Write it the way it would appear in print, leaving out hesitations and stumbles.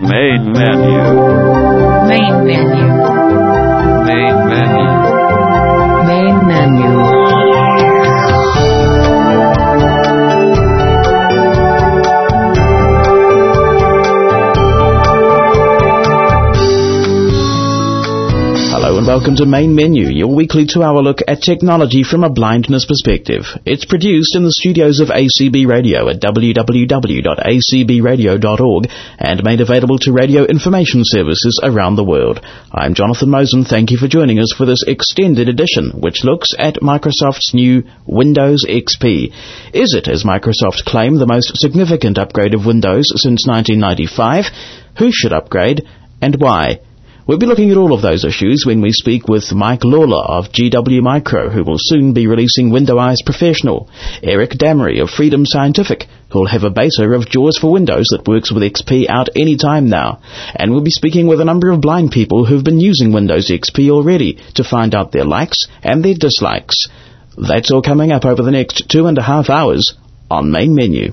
Main menu. Main menu. Main menu. Main menu. Hello and welcome to Main Menu, your weekly 2-hour look at technology from a blindness perspective. It's produced in the studios of ACB Radio at www.acbradio.org and made available to radio information services around the world. I'm Jonathan Mosen. Thank you for joining us for this extended edition, which looks at Microsoft's new Windows XP. Is it, as Microsoft claim, the most significant upgrade of Windows since 1995? Who should upgrade, and why? We'll be looking at all of those issues when we speak with Mike Lawler of GW Micro, who will soon be releasing Windows Professional, Eric Damery of Freedom Scientific, who'll have a beta of JAWS for Windows that works with XP out any time now, and we'll be speaking with a number of blind people who've been using Windows XP already to find out their likes and their dislikes. That's all coming up over the next 2.5 hours on Main Menu.